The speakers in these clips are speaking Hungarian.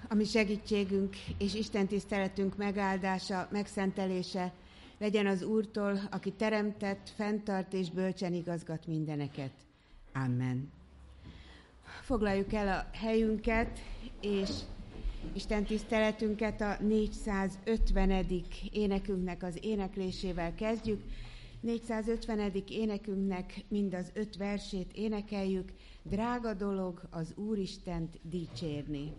ami segítségünk és Isten tiszteletünk megáldása, megszentelése legyen az Úrtól, aki teremtett, fenntart és bölcsen igazgat mindeneket. Amen. Foglaljuk el a helyünket, és Isten tiszteletünket a 450. énekünknek az éneklésével kezdjük. 450. énekünknek mind az 5 versét énekeljük. Drága dolog az Úristent dicsérni.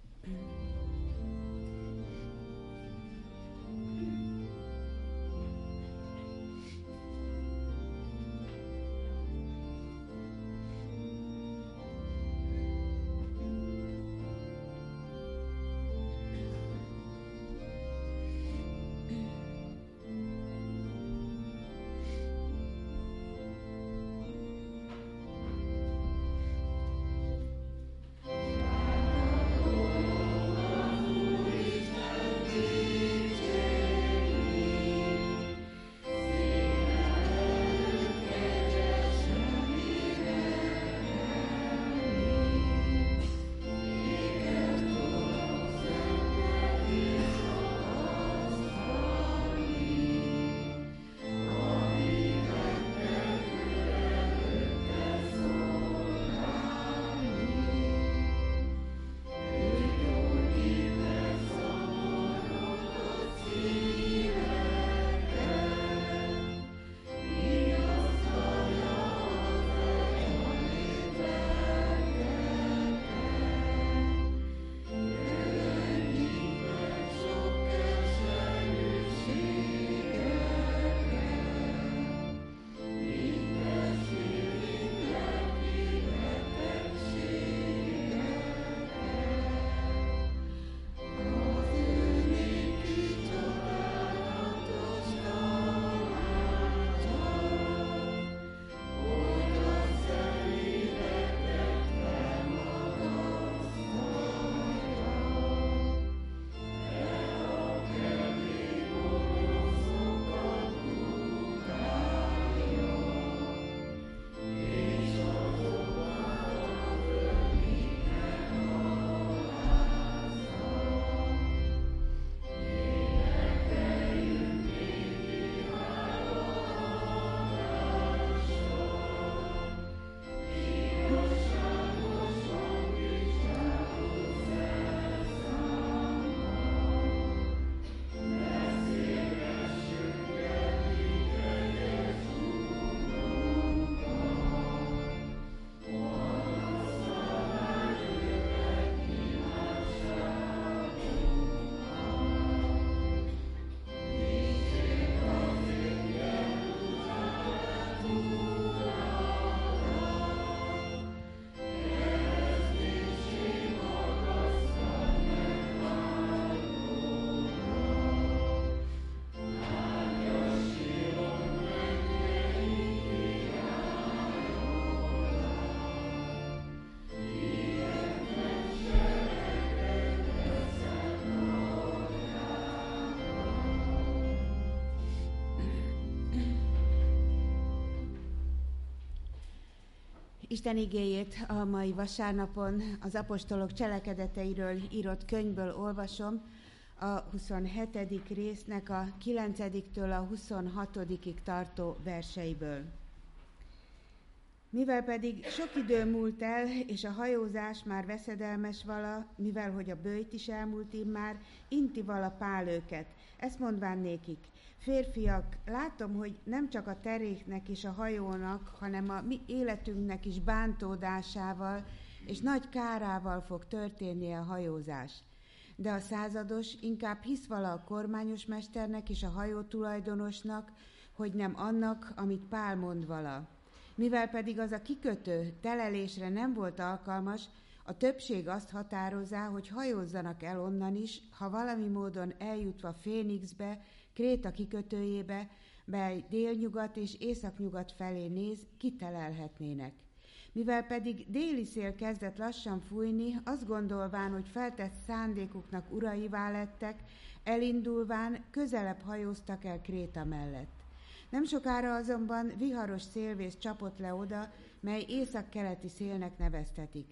Isten igéjét a mai vasárnapon az apostolok cselekedeteiről írott könyvből olvasom, a 27. résznek a 9-től a 26-ig tartó verseiből. Mivel pedig sok idő múlt el, és a hajózás már veszedelmes vala, mivel hogy a böjt is elmúlt immár, inti vala Pál őket, ezt mondván nékik: férfiak, látom, hogy nem csak a teréknek és a hajónak, hanem a mi életünknek is bántódásával és nagy kárával fog történni a hajózás. De a százados inkább hisz vala a kormányos mesternek és a hajó tulajdonosnak, hogy nem annak, amit Pál mond vala. Mivel pedig az a kikötő telelésre nem volt alkalmas, a többség azt határozzá, hogy hajózzanak el onnan is, ha valami módon eljutva Fénixbe, Kréta kikötőjébe, mely délnyugat és északnyugat felé néz, kitelelhetnének. Mivel pedig déli szél kezdett lassan fújni, azt gondolván, hogy feltett szándékuknak uraivá lettek, elindulván közelebb hajóztak el Kréta mellett. Nem sokára azonban viharos szélvész csapott le oda, mely északkeleti szélnek neveztetik.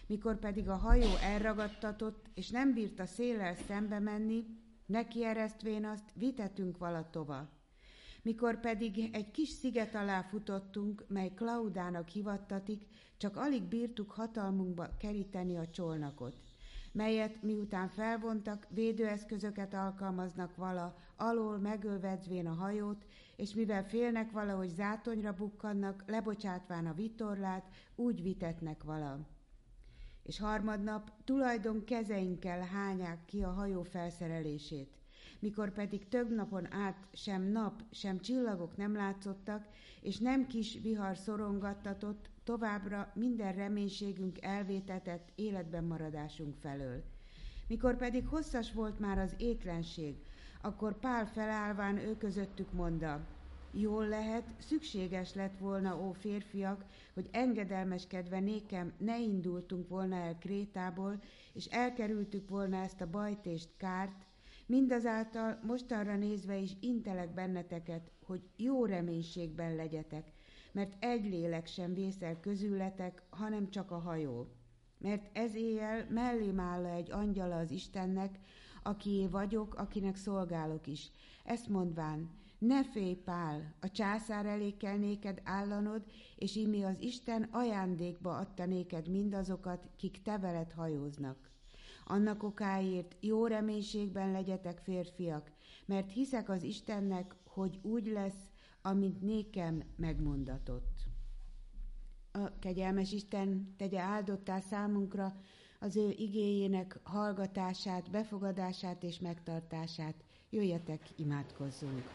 Mikor pedig a hajó elragadtatott, és nem bírt a széllel szembe menni, neki eresztvén azt vitetünk vala tova. Mikor pedig egy kis sziget alá futottunk, mely Klaudának hivattatik, csak alig bírtuk hatalmunkba keríteni a csolnakot, melyet miután felvontak, védőeszközöket alkalmaznak vala, alól megölvedzvén a hajót, és mivel félnek vala, hogy zátonyra bukkannak, lebocsátván a vitorlát, úgy vitetnek vala. És harmadnap tulajdon kezeinkkel hányák ki a hajó felszerelését. Mikor pedig több napon át sem nap, sem csillagok nem látszottak, és nem kis vihar szorongattatott, továbbra minden reménységünk elvétetett életben maradásunk felől. Mikor pedig hosszas volt már az étlenség, akkor Pál felállván ő közöttük mondta: jól lehet, szükséges lett volna, ó férfiak, hogy engedelmeskedve nékem ne indultunk volna el Krétából, és elkerültük volna ezt a bajt és kárt, mindazáltal mostanra nézve is intelek benneteket, hogy jó reménységben legyetek, mert egy lélek sem vészel közületek, hanem csak a hajó. Mert ez éjjel mellém áll egy angyala az Istennek, akié vagyok, akinek szolgálok is. Ezt mondván: ne félj, Pál, a császár elé kell néked állanod, és imi az Isten ajándékba adta néked mindazokat, kik te veled hajóznak. Annak okáért jó reménységben legyetek, férfiak, mert hiszek az Istennek, hogy úgy lesz, amint nékem megmondatott. A kegyelmes Isten tegye áldottá számunkra az ő igéjének hallgatását, befogadását és megtartását. Jöjjetek, imádkozzunk!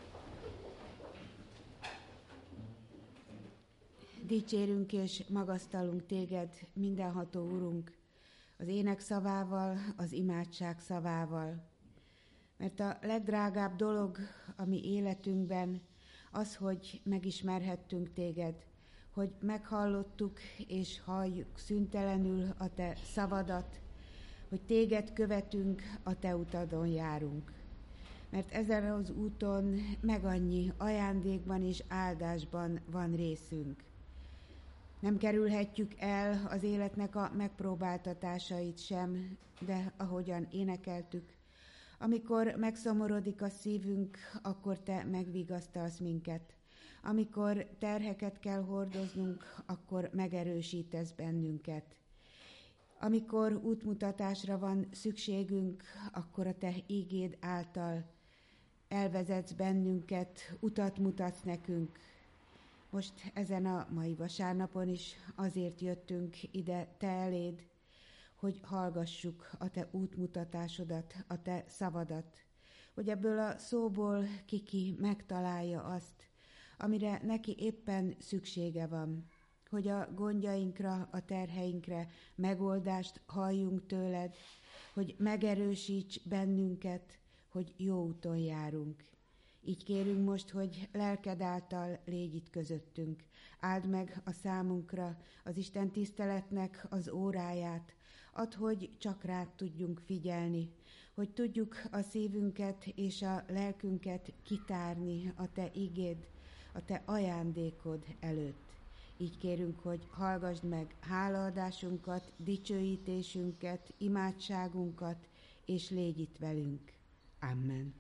Dicsérünk és magasztalunk téged, mindenható Urunk, az ének szavával, az imádság szavával. Mert a legdrágább dolog a mi életünkben az, hogy megismerhettünk téged, hogy meghallottuk és halljuk szüntelenül a te szavadat, hogy téged követünk, a te utadon járunk. Mert ezen az úton meg annyi ajándékban és áldásban van részünk. Nem kerülhetjük el az életnek a megpróbáltatásait sem, de ahogyan énekeltük, amikor megszomorodik a szívünk, akkor te megvigasztalsz minket. Amikor terheket kell hordoznunk, akkor megerősítesz bennünket. Amikor útmutatásra van szükségünk, akkor a te ígéd által elvezetsz bennünket, utat mutatsz nekünk. Most ezen a mai vasárnapon is azért jöttünk ide te eléd, hogy hallgassuk a te útmutatásodat, a te szavadat, hogy ebből a szóból ki megtalálja azt, amire neki éppen szüksége van, hogy a gondjainkra, a terheinkre megoldást halljunk tőled, hogy megerősíts bennünket, hogy jó úton járunk. Így kérünk most, hogy lelked által légy itt közöttünk. Áld meg a számunkra az Isten tiszteletnek az óráját, add, hogy csak rád tudjunk figyelni, hogy tudjuk a szívünket és a lelkünket kitárni a te igéd, a te ajándékod előtt. Így kérünk, hogy hallgasd meg hálaadásunkat, dicsőítésünket, imádságunkat, és légy itt velünk. Amen.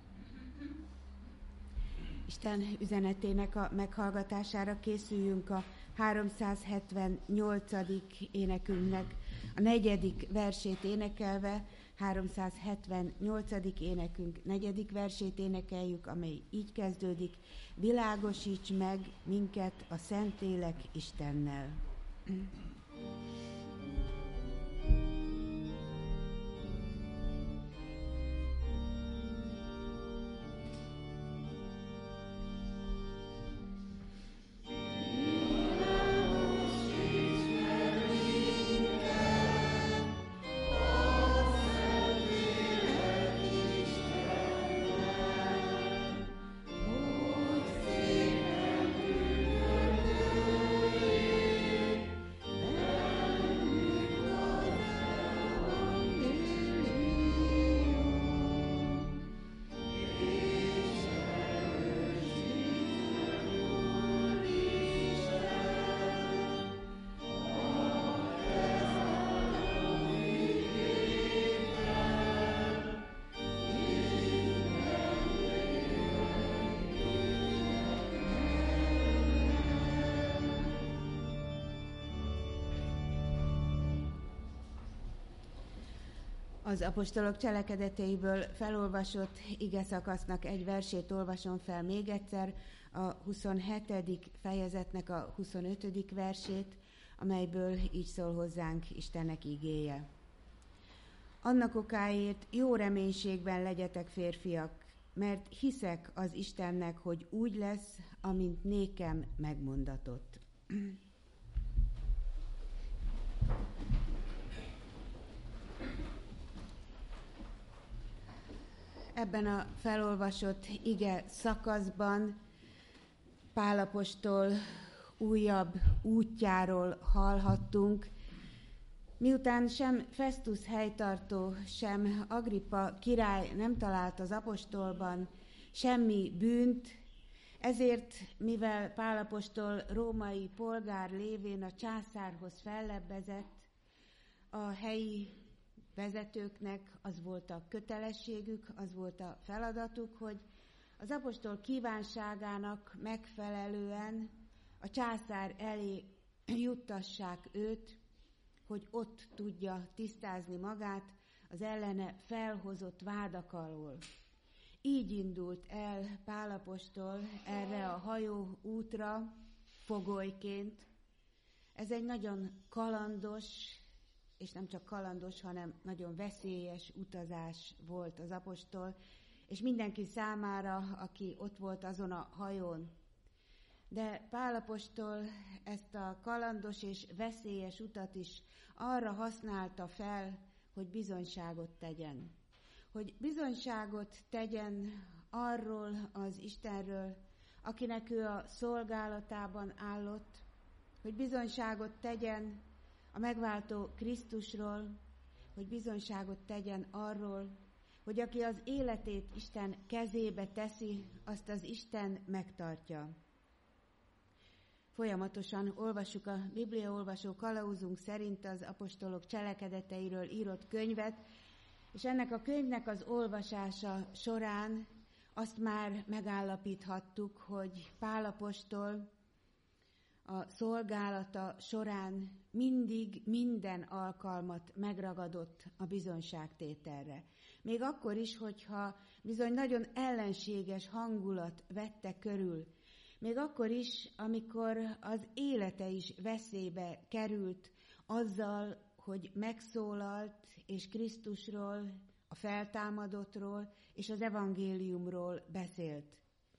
Isten üzenetének a meghallgatására készüljünk a 378. énekünknek a 4. versét énekelve. 378. énekünk 4. versét énekeljük, amely így kezdődik: világosíts meg minket a Szentlélek Istennel. Az apostolok cselekedeteiből felolvasott igeszakasznak egy versét olvasom fel még egyszer, a 27. fejezetnek a 25. versét, amelyből így szól hozzánk Istennek igéje. Annak okáért jó reménységben legyetek, férfiak, mert hiszek az Istennek, hogy úgy lesz, amint nékem megmondatott. Ebben a felolvasott ige szakaszban Pál apostol újabb útjáról hallhattunk, miután sem Festus helytartó, sem Agrippa király nem talált az apostolban semmi bűnt, ezért, mivel Pál apostol római polgár lévén a császárhoz fellebbezett, a helyi vezetőknek az volt a kötelességük, az volt a feladatuk, hogy az apostol kívánságának megfelelően a császár elé juttassák őt, hogy ott tudja tisztázni magát az ellene felhozott vádak alól. Így indult el Pál apostol erre a hajó útra fogolyként. Ez egy nagyon kalandos, és nem csak kalandos, hanem nagyon veszélyes utazás volt az apostol, és mindenki számára, aki ott volt azon a hajón. De Pál apostol ezt a kalandos és veszélyes utat is arra használta fel, hogy bizonyságot tegyen. Hogy bizonyságot tegyen arról az Istenről, akinek ő a szolgálatában állott, hogy bizonyságot tegyen a megváltó Krisztusról, hogy bizonyságot tegyen arról, hogy aki az életét Isten kezébe teszi, azt az Isten megtartja. Folyamatosan olvassuk a bibliaolvasó kalauzunk szerint az apostolok cselekedeteiről írott könyvet, és ennek a könyvnek az olvasása során azt már megállapíthattuk, hogy Pál apostol a szolgálata során mindig minden alkalmat megragadott a bizonyságtételre. Még akkor is, hogyha bizony nagyon ellenséges hangulat vette körül, még akkor is, amikor az élete is veszélybe került azzal, hogy megszólalt, és Krisztusról, a feltámadottról és az evangéliumról beszélt.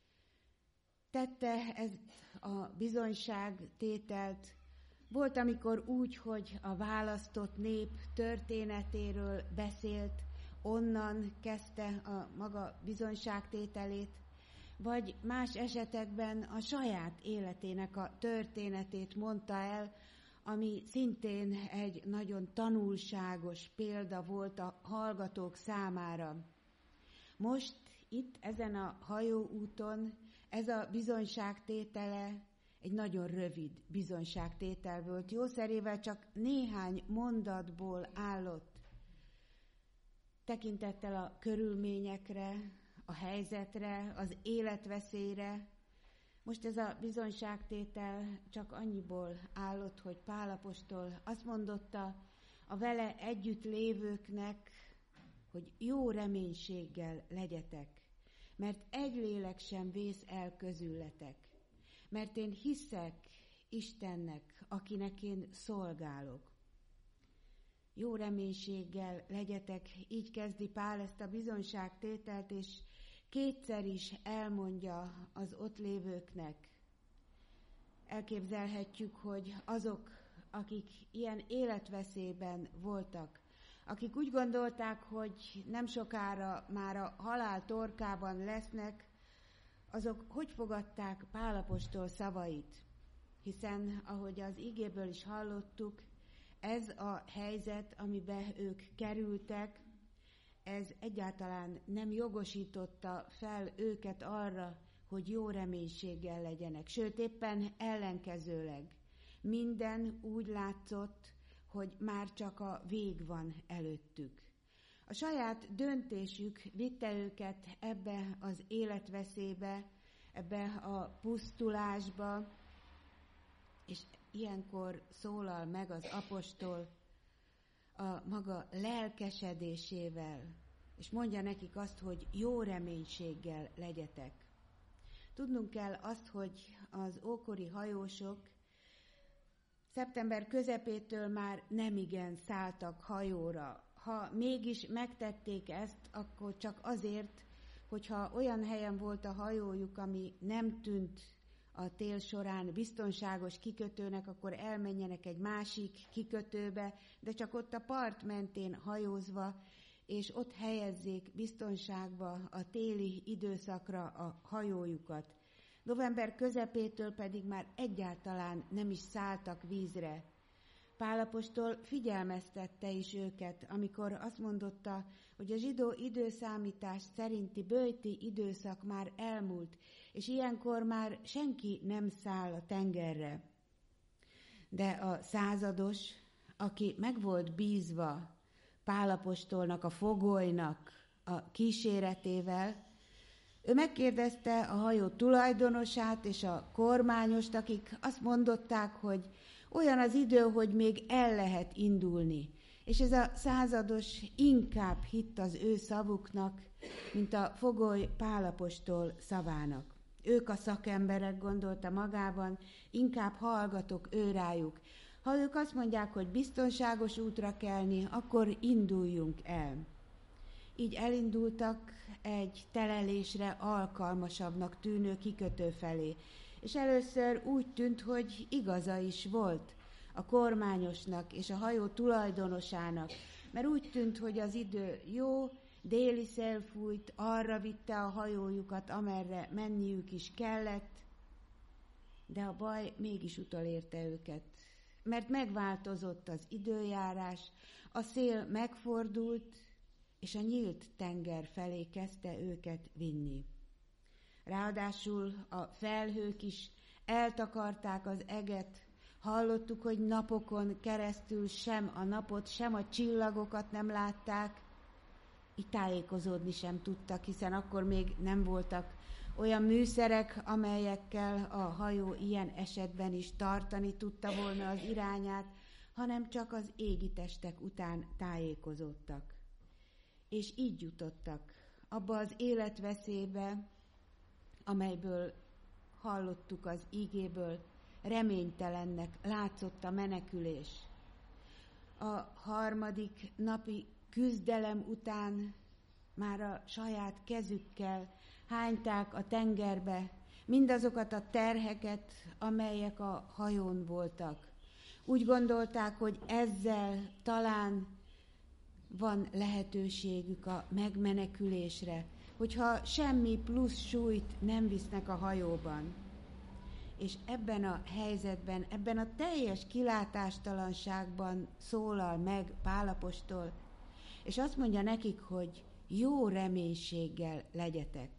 Tette ezt a bizonyságtételt. Volt, amikor úgy, hogy a választott nép történetéről beszélt, onnan kezdte a maga bizonyságtételét, vagy más esetekben a saját életének a történetét mondta el, ami szintén egy nagyon tanulságos példa volt a hallgatók számára. Most itt ezen a hajóúton ez a bizonyságtétele egy nagyon rövid bizonyságtétel volt. Jószerével csak néhány mondatból állott. Tekintettel a körülményekre, a helyzetre, az életveszélyre. Most ez a bizonyságtétel csak annyiból állott, hogy Pál apostol azt mondotta a vele együtt lévőknek, hogy jó reménységgel legyetek, mert egy lélek sem vész el közületek, mert én hiszek Istennek, akinek én szolgálok. Jó reménységgel legyetek, így kezdi Pál ezt a bizonyságtételt, és kétszer is elmondja az ott lévőknek. Elképzelhetjük, hogy azok, akik ilyen életveszélyben voltak, akik úgy gondolták, hogy nem sokára már a halál torkában lesznek, azok hogy fogadták Pál apostol szavait? Hiszen, ahogy az igéből is hallottuk, ez a helyzet, amiben ők kerültek, ez egyáltalán nem jogosította fel őket arra, hogy jó reménységgel legyenek. Sőt, éppen ellenkezőleg. Minden úgy látszott, hogy már csak a vég van előttük. A saját döntésük vitte őket ebbe az életveszélybe, ebbe a pusztulásba, és ilyenkor szólal meg az apostol. a maga lelkesedésével, és mondja nekik azt, hogy jó reménységgel legyetek. Tudnunk kell azt, hogy az ókori hajósok szeptember közepétől már nemigen szálltak hajóra. Ha mégis megtették ezt, akkor csak azért, hogyha olyan helyen volt a hajójuk, ami nem tűnt a tél során biztonságos kikötőnek, akkor elmenjenek egy másik kikötőbe, de csak ott a part mentén hajózva, és ott helyezzék biztonságba a téli időszakra a hajójukat. November közepétől pedig már egyáltalán nem is szálltak vízre. Pál apostol figyelmeztette is őket, amikor azt mondotta, hogy a zsidó időszámítás szerinti böjti időszak már elmúlt, és ilyenkor már senki nem száll a tengerre. De a százados, aki meg volt bízva Pál apostolnak, a fogolynak a kíséretével, ő megkérdezte a hajó tulajdonosát és a kormányost, akik azt mondották, hogy olyan az idő, hogy még el lehet indulni. És ez a százados inkább hitt az ő szavuknak, mint a fogoly Pál apostol szavának. Ők a szakemberek, gondolta magában, inkább hallgatok őrájuk. Ha ők azt mondják, hogy biztonságos útra kelni, akkor induljunk el. Így elindultak egy telelésre alkalmasabbnak tűnő kikötő felé, és először úgy tűnt, hogy igaza is volt a kormányosnak és a hajó tulajdonosának, mert úgy tűnt, hogy az idő jó, déli szél fújt, arra vitte a hajójukat, amerre menniük is kellett, de a baj mégis utolérte őket, mert megváltozott az időjárás, a szél megfordult, és a nyílt tenger felé kezdte őket vinni. Ráadásul a felhők is eltakarták az eget, hallottuk, hogy napokon keresztül sem a napot, sem a csillagokat nem látták, így tájékozódni sem tudtak, hiszen akkor még nem voltak olyan műszerek, amelyekkel a hajó ilyen esetben is tartani tudta volna az irányát, hanem csak az égitestek után tájékozódtak. És így jutottak abba az életveszélybe, amelyből hallottuk az ígéből, reménytelennek látszott a menekülés. A harmadik napi küzdelem után már a saját kezükkel hányták a tengerbe mindazokat a terheket, amelyek a hajón voltak. Úgy gondolták, hogy ezzel talán van lehetőségük a megmenekülésre, hogyha semmi plusz súlyt nem visznek a hajóban. És ebben a helyzetben, ebben a teljes kilátástalanságban szólal meg Pál apostol, és azt mondja nekik, hogy jó reménységgel legyetek.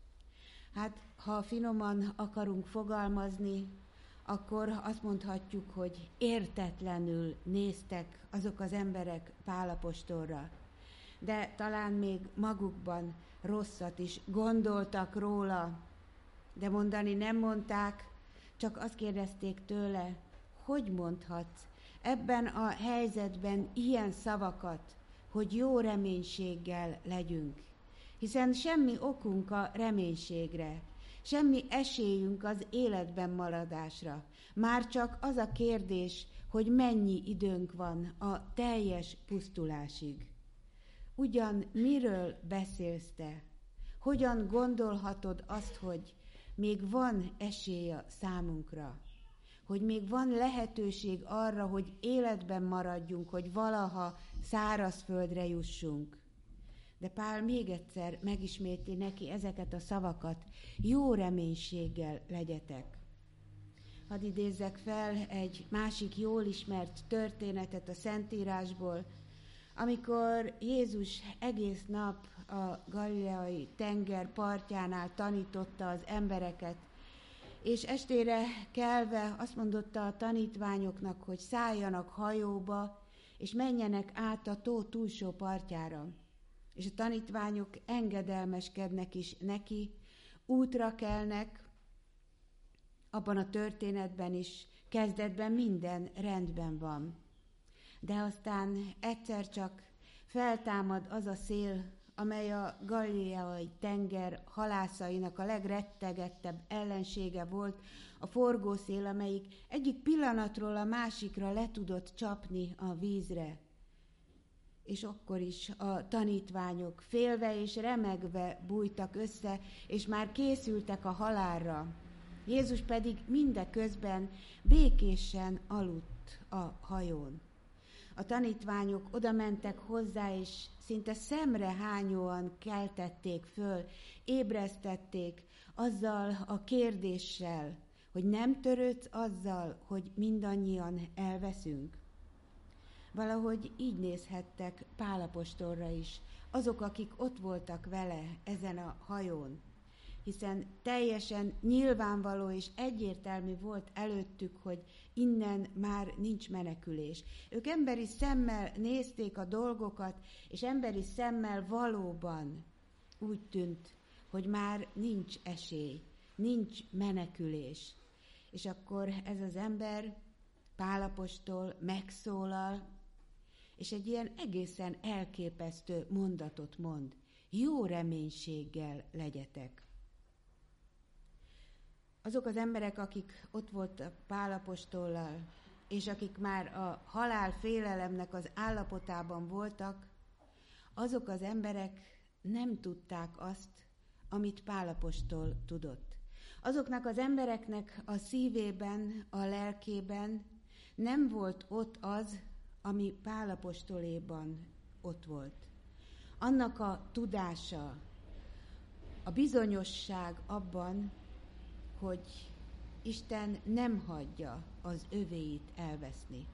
Hát, ha finoman akarunk fogalmazni, akkor azt mondhatjuk, hogy értetlenül néztek azok az emberek Pál apostolra, de talán még magukban rosszat is gondoltak róla, de mondani nem mondták, csak azt kérdezték tőle, hogy mondhatsz ebben a helyzetben ilyen szavakat, hogy jó reménységgel legyünk. Hiszen semmi okunk a reménységre, semmi esélyünk az életben maradásra. Már csak az a kérdés, hogy mennyi időnk van a teljes pusztulásig. Ugyan miről beszélsz te? Hogyan gondolhatod azt, hogy még van esély a számunkra? Hogy még van lehetőség arra, hogy életben maradjunk, hogy valaha szárazföldre jussunk? De Pál még egyszer megismétli neki ezeket a szavakat, jó reménységgel legyetek. Hadd idézzek fel egy másik jól ismert történetet a Szentírásból, amikor Jézus egész nap a galileai tenger partjánál tanította az embereket, és estére kelve azt mondotta a tanítványoknak, hogy szálljanak hajóba, és menjenek át a tó túlsó partjára. És a tanítványok engedelmeskednek is neki, útra kelnek, abban a történetben is kezdetben minden rendben van. De aztán egyszer csak feltámad az a szél, amely a Galileai tenger halászainak a legrettegettebb ellensége volt, a forgószél, amelyik egyik pillanatról a másikra le tudott csapni a vízre. És akkor is a tanítványok félve és remegve bújtak össze, és már készültek a halálra. Jézus pedig mindeközben békésen aludt a hajón. A tanítványok oda mentek hozzá, és szinte szemrehányóan keltették föl, ébresztették azzal a kérdéssel, hogy nem törődsz azzal, hogy mindannyian elveszünk. Valahogy így nézhettek Pál apostolra is, azok, akik ott voltak vele ezen a hajón, hiszen teljesen nyilvánvaló és egyértelmű volt előttük, hogy innen már nincs menekülés. Ők emberi szemmel nézték a dolgokat, és emberi szemmel valóban úgy tűnt, hogy már nincs esély, nincs menekülés. És akkor ez az ember, Pál apostol megszólal, és egy ilyen egészen elképesztő mondatot mond. Jó reménységgel legyetek. Azok az emberek, akik ott voltak Pál apostollal, és akik már a halálfélelemnek az állapotában voltak, azok az emberek nem tudták azt, amit Pál apostol tudott. Azoknak az embereknek a szívében, a lelkében nem volt ott az, ami Pál apostoléban ott volt. Annak a tudása, a bizonyosság abban, hogy Isten nem hagyja az övéit elveszni.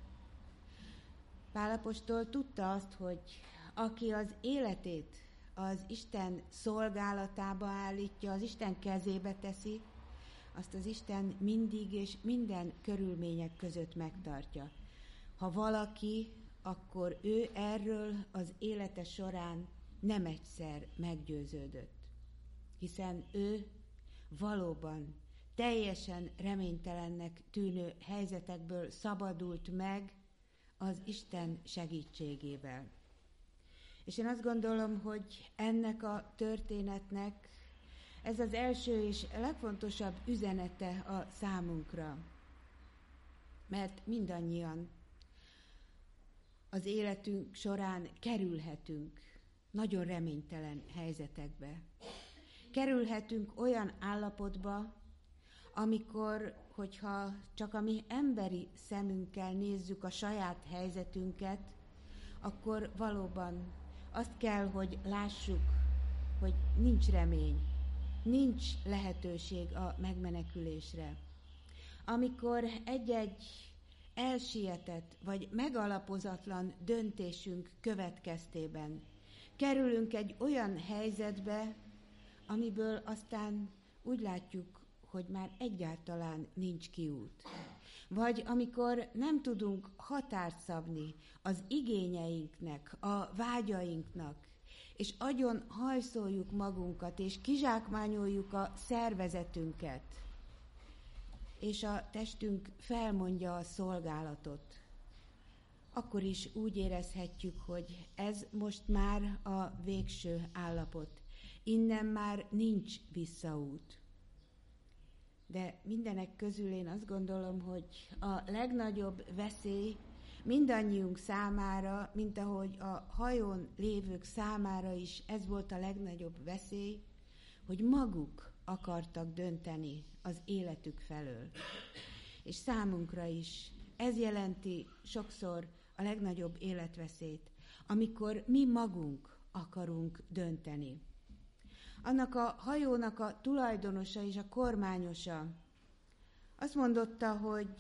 Pál apostol tudta azt, hogy aki az életét az Isten szolgálatába állítja, az Isten kezébe teszi, azt az Isten mindig és minden körülmények között megtartja. Ha valaki, akkor ő erről az élete során nem egyszer meggyőződött. Hiszen ő valóban teljesen reménytelennek tűnő helyzetekből szabadult meg az Isten segítségével. És én azt gondolom, hogy ennek a történetnek ez az első és legfontosabb üzenete a számunkra. Mert mindannyian az életünk során kerülhetünk nagyon reménytelen helyzetekbe. Kerülhetünk olyan állapotba, amikor, hogyha csak a mi emberi szemünkkel nézzük a saját helyzetünket, akkor valóban azt kell, hogy lássuk, hogy nincs remény, nincs lehetőség a megmenekülésre. Amikor egy-egy elsietett vagy megalapozatlan döntésünk következtében kerülünk egy olyan helyzetbe, amiből aztán úgy látjuk, hogy már egyáltalán nincs kiút. Vagy amikor nem tudunk határt szabni az igényeinknek, a vágyainknak, és agyon hajszoljuk magunkat, és kizsákmányoljuk a szervezetünket, és a testünk felmondja a szolgálatot, akkor is úgy érezhetjük, hogy ez most már a végső állapot. Innen már nincs visszaút. De mindenek közül én azt gondolom, hogy a legnagyobb veszély mindannyiunk számára, mint ahogy a hajón lévők számára is ez volt a legnagyobb veszély, hogy maguk akartak dönteni az életük felől. És számunkra is ez jelenti sokszor a legnagyobb életveszélyt, amikor mi magunk akarunk dönteni. Annak a hajónak a tulajdonosa és a kormányosa azt mondotta, hogy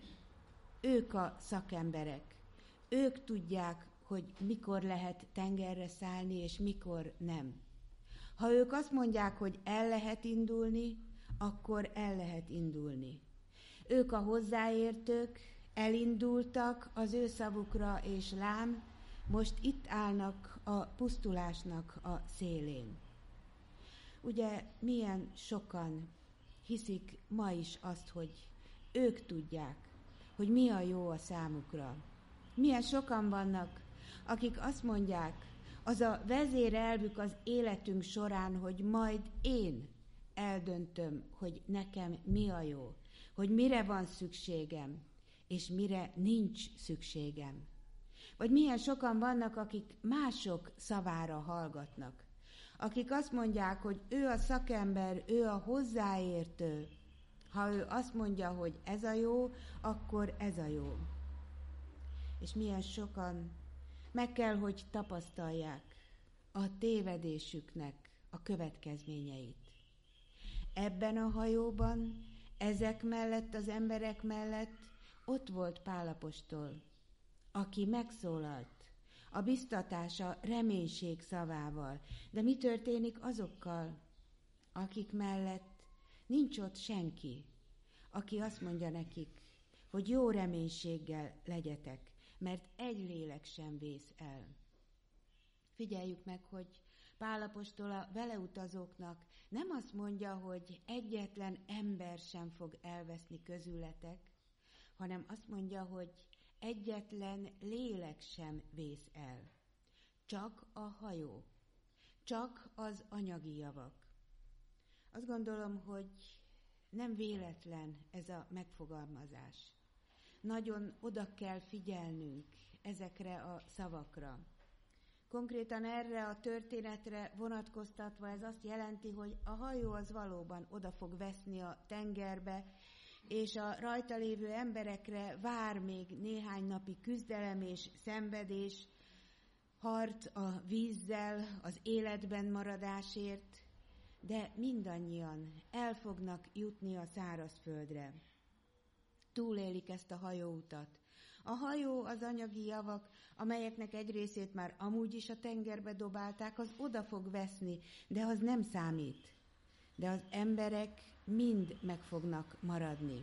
ők a szakemberek. Ők tudják, hogy mikor lehet tengerre szállni, és mikor nem. Ha ők azt mondják, hogy el lehet indulni, akkor el lehet indulni. Ők a hozzáértők, elindultak az ő szavukra, és lám, most itt állnak a pusztulásnak a szélén. Ugye milyen sokan hiszik ma is azt, hogy ők tudják, hogy mi a jó a számukra. Milyen sokan vannak, akik azt mondják, az a vezérelvük az életünk során, hogy majd én eldöntöm, hogy nekem mi a jó, hogy mire van szükségem, és mire nincs szükségem. Vagy milyen sokan vannak, akik mások szavára hallgatnak, akik azt mondják, hogy ő a szakember, ő a hozzáértő. Ha ő azt mondja, hogy ez a jó, akkor ez a jó. És milyen sokan meg kell, hogy tapasztalják a tévedésüknek a következményeit. Ebben a hajóban, ezek mellett, az emberek mellett ott volt Pál apostol, aki megszólalt a biztatása reménység szavával. De mi történik azokkal, akik mellett nincs ott senki, aki azt mondja nekik, hogy jó reménységgel legyetek, mert egy lélek sem vész el. Figyeljük meg, hogy Pál apostol a vele utazóknak nem azt mondja, hogy egyetlen ember sem fog elveszni közületek, hanem azt mondja, hogy egyetlen lélek sem vész el. Csak a hajó, csak az anyagi javak. Azt gondolom, hogy nem véletlen ez a megfogalmazás. Nagyon oda kell figyelnünk ezekre a szavakra. Konkrétan erre a történetre vonatkoztatva ez azt jelenti, hogy a hajó az valóban oda fog veszni a tengerbe, és a rajta lévő emberekre vár még néhány napi küzdelem és szenvedés, harc a vízzel, az életben maradásért, de mindannyian el fognak jutni a szárazföldre. Túlélik ezt a hajóutat. A hajó az anyagi javak, amelyeknek egy részét már amúgy is a tengerbe dobálták, az oda fog veszni, de az nem számít. De az emberek mind meg fognak maradni.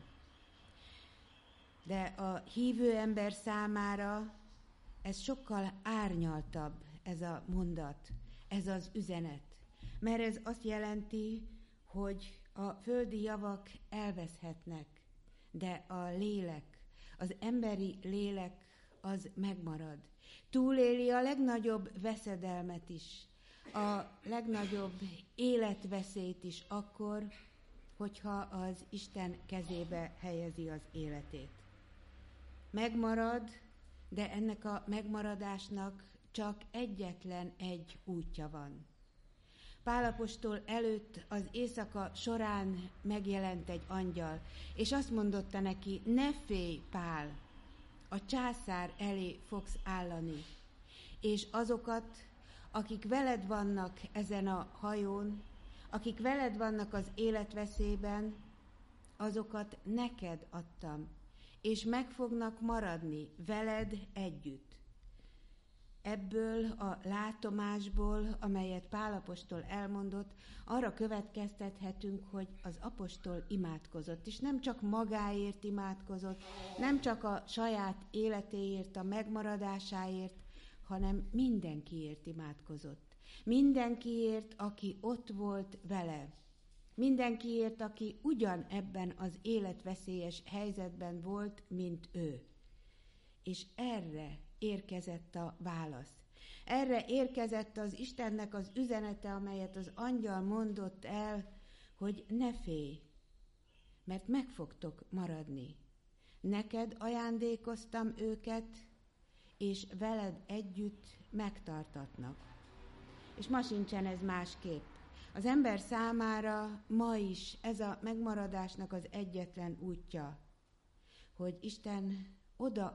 De a hívő ember számára ez sokkal árnyaltabb, ez a mondat, ez az üzenet. Mert ez azt jelenti, hogy a földi javak elveszhetnek, de a lélek, az emberi lélek az megmarad. Túléli a legnagyobb veszedelmet is, a legnagyobb életveszélyt is akkor, hogyha az Isten kezébe helyezi az életét. Megmarad, de ennek a megmaradásnak csak egyetlen egy útja van. Pál apostol előtt az éjszaka során megjelent egy angyal, és azt mondotta neki, ne félj, Pál, a császár elé fogsz állani, és azokat, akik veled vannak ezen a hajón, akik veled vannak az életveszélyben, azokat neked adtam, és meg fognak maradni veled együtt. Ebből a látomásból, amelyet Pál apostol elmondott, arra következtethetünk, hogy az apostol imádkozott, és nem csak magáért imádkozott, nem csak a saját életéért, a megmaradásáért, hanem mindenkiért imádkozott. Mindenkiért, aki ott volt vele. Mindenkiért, aki ugyanebben az életveszélyes helyzetben volt, mint ő. És erre érkezett a válasz. Erre érkezett az Istennek az üzenete, amelyet az angyal mondott el, hogy ne félj, mert meg fogtok maradni. Neked ajándékoztam őket, és veled együtt megtartatnak. És ma sincsen ez másképp. Az ember számára ma is ez a megmaradásnak az egyetlen útja, hogy Isten oda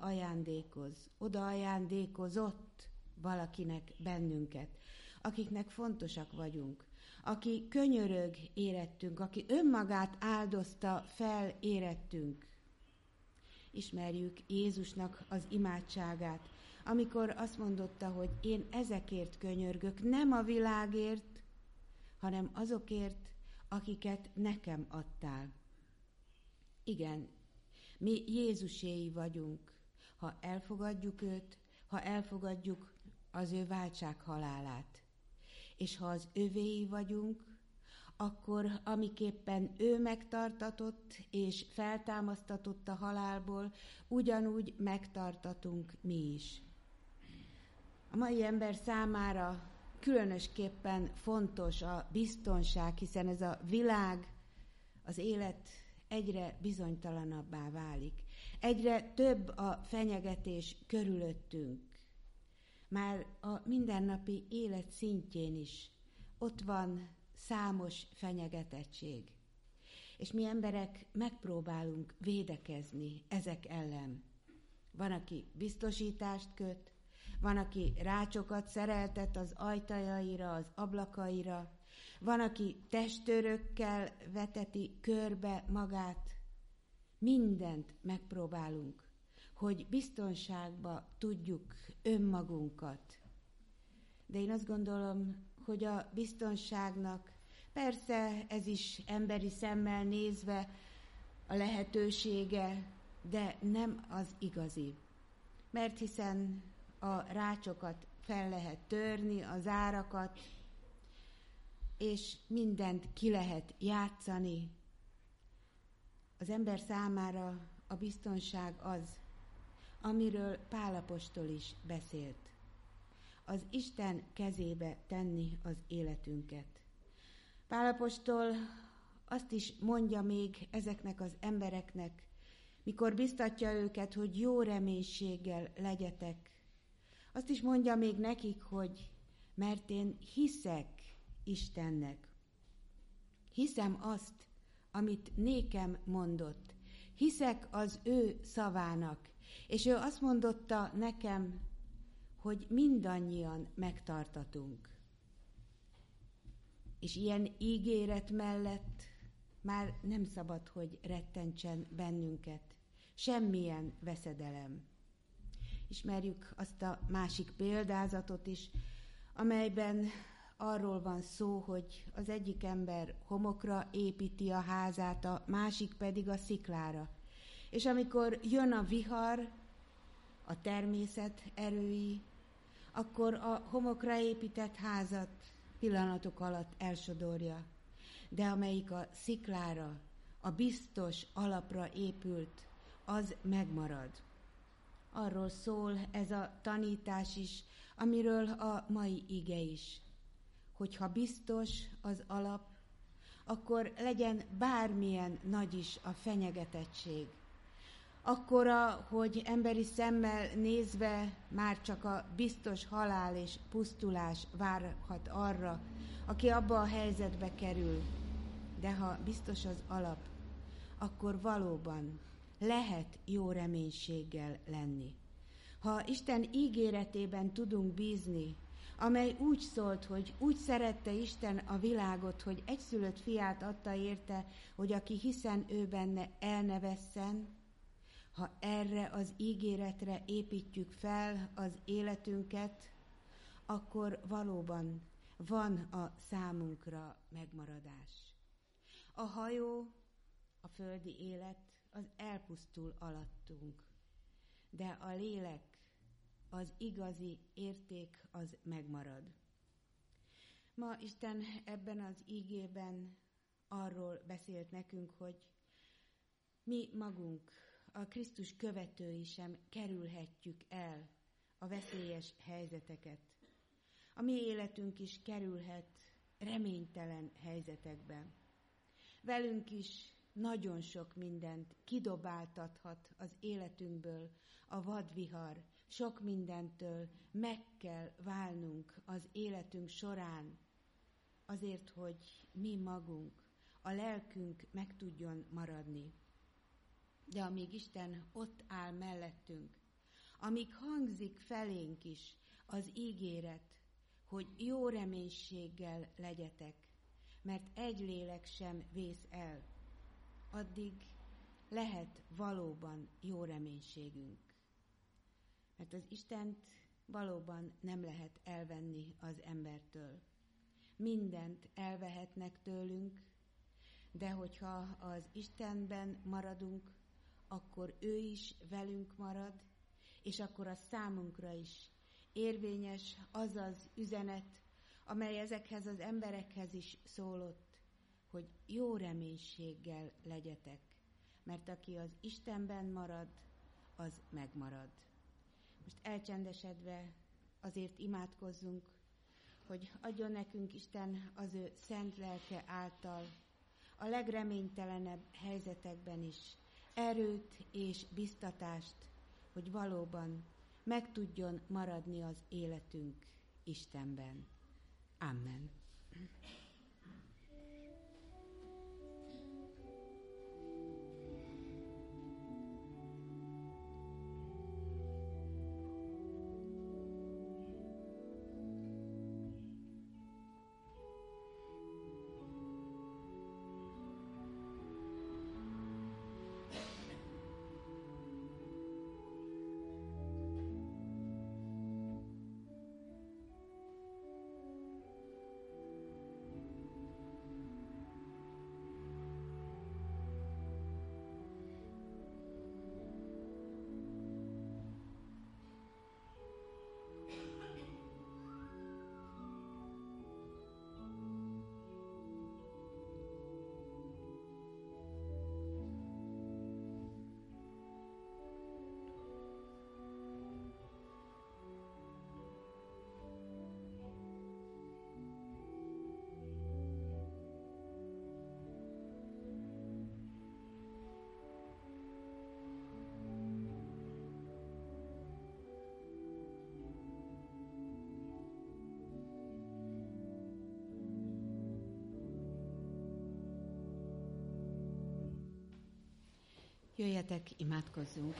ajándékozott valakinek bennünket, akiknek fontosak vagyunk, aki könyörög érettünk, aki önmagát áldozta fel érettünk. Ismerjük Jézusnak az imádságát, amikor azt mondotta, hogy én ezekért könyörgök, nem a világért, hanem azokért, akiket nekem adtál. Igen, mi Jézuséi vagyunk, ha elfogadjuk őt, ha elfogadjuk az ő váltsághalálát. És ha az övéi vagyunk, akkor amiképpen ő megtartatott és feltámasztatott a halálból, ugyanúgy megtartatunk mi is. A mai ember számára különösképpen fontos a biztonság, hiszen ez a világ, az élet egyre bizonytalanabbá válik. Egyre több a fenyegetés körülöttünk. Már a mindennapi élet szintjén is ott van számos fenyegetettség. És mi emberek megpróbálunk védekezni ezek ellen. Van, aki biztosítást köt, van, aki rácsokat szereltet az ajtajaira, az ablakaira, van, aki testőrökkel veteti körbe magát. Mindent megpróbálunk, hogy biztonságba tudjuk önmagunkat. De én azt gondolom, hogy a biztonságnak, persze ez is emberi szemmel nézve a lehetősége, de nem az igazi. Mert hiszen a rácsokat fel lehet törni, az árakat, és mindent ki lehet játszani. Az ember számára a biztonság az, amiről Pál apostol is beszélt. Az Isten kezébe tenni az életünket. Pál apostol azt is mondja még ezeknek az embereknek, mikor biztatja őket, hogy jó reménységgel legyetek. Azt is mondja még nekik, hogy mert én hiszek Istennek. Hiszem azt, amit nékem mondott. Hiszek az ő szavának. És ő azt mondotta nekem, hogy mindannyian megtartatunk. És ilyen ígéret mellett már nem szabad, hogy rettentsen bennünket. Semmilyen veszedelem. Ismerjük azt a másik példázatot is, amelyben arról van szó, hogy az egyik ember homokra építi a házát, a másik pedig a sziklára. És amikor jön a vihar, a természet erői, akkor a homokra épített házat pillanatok alatt elsodorja. De amelyik a sziklára, a biztos alapra épült, az megmarad. Arról szól ez a tanítás is, amiről a mai ige is, hogyha biztos az alap, akkor legyen bármilyen nagy is a fenyegetettség. Akkora, hogy emberi szemmel nézve már csak a biztos halál és pusztulás várhat arra, aki abba a helyzetbe kerül. De ha biztos az alap, akkor valóban lehet jó reménységgel lenni. Ha Isten ígéretében tudunk bízni, amely úgy szólt, hogy úgy szerette Isten a világot, hogy egyszülött fiát adta érte, hogy aki hiszen ő benne el ne vesszen, ha erre az ígéretre építjük fel az életünket, akkor valóban van a számunkra megmaradás. A hajó, a földi élet, az elpusztul alattunk, de a lélek, az igazi érték az megmarad. Ma Isten ebben az ígében arról beszélt nekünk, hogy mi magunk, a Krisztus követői sem kerülhetjük el a veszélyes helyzeteket. A mi életünk is kerülhet reménytelen helyzetekbe. Velünk is nagyon sok mindent kidobáltathat az életünkből a vadvihar. Sok mindentől meg kell válnunk az életünk során, azért, hogy mi magunk, a lelkünk meg tudjon maradni. De amíg Isten ott áll mellettünk, amíg hangzik felénk is az ígéret, hogy jó reménységgel legyetek, mert egy lélek sem vész el, addig lehet valóban jó reménységünk. Mert az Istent valóban nem lehet elvenni az embertől. Mindent elvehetnek tőlünk, de hogyha az Istenben maradunk, akkor ő is velünk marad, és akkor a számunkra is érvényes az az üzenet, amely ezekhez az emberekhez is szólott, hogy jó reménységgel legyetek, mert aki az Istenben marad, az megmarad. Most elcsendesedve azért imádkozzunk, hogy adjon nekünk Isten az ő szent lelke által a legreménytelenebb helyzetekben is erőt és biztatást, hogy valóban meg tudjon maradni az életünk Istenben. Amen. Jöjjetek, imádkozzunk!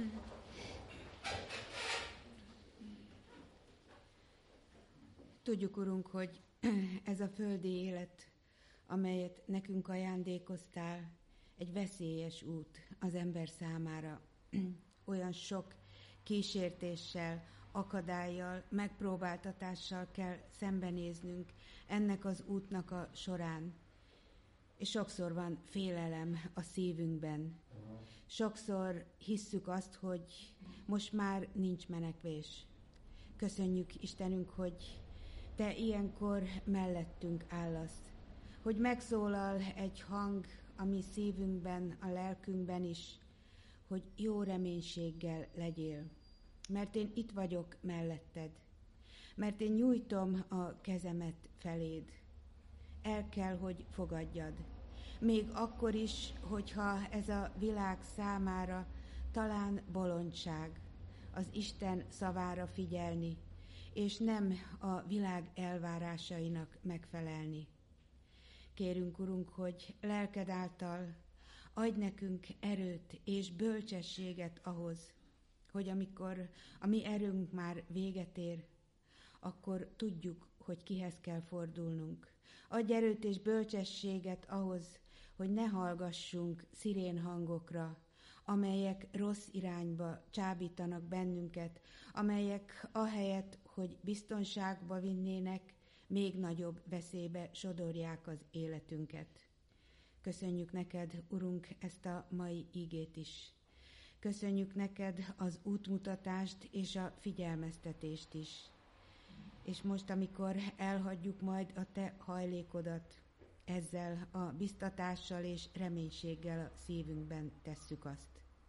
Tudjuk, Urunk, hogy ez a földi élet, amelyet nekünk ajándékoztál, egy veszélyes út az ember számára. Olyan sok kísértéssel, akadállyal, megpróbáltatással kell szembenéznünk ennek az útnak a során. És sokszor van félelem a szívünkben. Sokszor hisszük azt, hogy most már nincs menekvés. Köszönjük, Istenünk, hogy Te ilyenkor mellettünk állasz, hogy megszólal egy hang a mi szívünkben, a lelkünkben is, hogy jó reménységgel legyél, mert én itt vagyok melletted, mert én nyújtom a kezemet feléd. El kell, hogy fogadjad. Még akkor is, hogyha ez a világ számára talán bolondság, az Isten szavára figyelni, és nem a világ elvárásainak megfelelni. Kérünk, Urunk, hogy lelked által adj nekünk erőt és bölcsességet ahhoz, hogy amikor a mi erőnk már véget ér, akkor tudjuk, hogy kihez kell fordulnunk. Adj erőt és bölcsességet ahhoz, hogy ne hallgassunk szirén hangokra, amelyek rossz irányba csábítanak bennünket, amelyek ahelyett, hogy biztonságba vinnének, még nagyobb veszélybe sodorják az életünket. Köszönjük neked, Urunk, ezt a mai ígét is. Köszönjük neked az útmutatást és a figyelmeztetést is. És most, amikor elhagyjuk majd a te hajlékodat, ezzel a biztatással és reménységgel a szívünkben tesszük azt.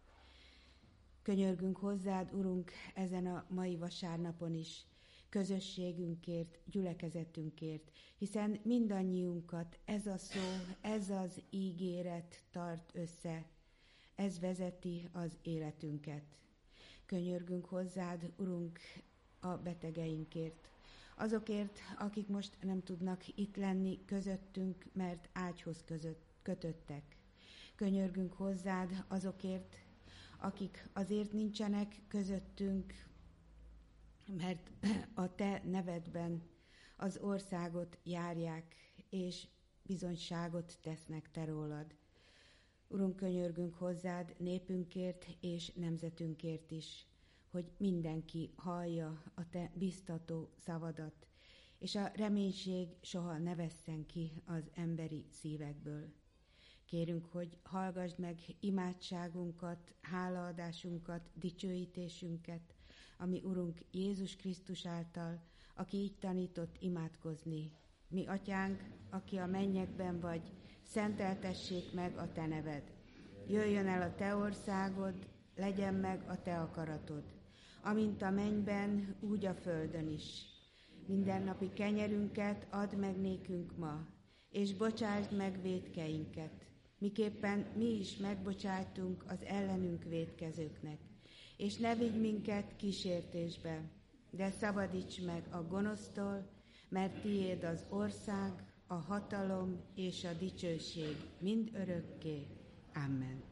Könyörgünk hozzád, Urunk, ezen a mai vasárnapon is, közösségünkért, gyülekezetünkért, hiszen mindannyiunkat ez a szó, ez az ígéret tart össze, ez vezeti az életünket. Könyörgünk hozzád, Urunk, a betegeinkért, azokért, akik most nem tudnak itt lenni közöttünk, mert ágyhoz kötöttek. Könyörgünk hozzád azokért, akik azért nincsenek közöttünk, mert a te nevedben az országot járják, és bizonyságot tesznek te rólad. Urunk, könyörgünk hozzád népünkért és nemzetünkért is, hogy mindenki hallja a te biztató szavadat, és a reménység soha ne vesszen ki az emberi szívekből. Kérünk, hogy hallgassd meg imádságunkat, hálaadásunkat, dicsőítésünket, ami Urunk Jézus Krisztus által, aki így tanított imádkozni. Mi, Atyánk, aki a mennyekben vagy, szenteltessék meg a te neved. Jöjjön el a te országod, legyen meg a te akaratod, amint a mennyben, úgy a földön is. Mindennapi kenyerünket add meg nékünk ma, és bocsásd meg vétkeinket, miképpen mi is megbocsájtunk az ellenünk vétkezőknek. És ne vigy minket kísértésbe, de szabadíts meg a gonosztól, mert tiéd az ország, a hatalom és a dicsőség mind örökké. Amen.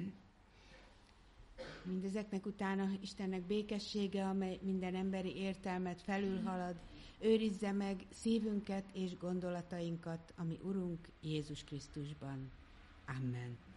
Mindezeknek utána Istennek békessége, amely minden emberi értelmet felülhalad, őrizze meg szívünket és gondolatainkat, ami Urunk Jézus Krisztusban. Amen.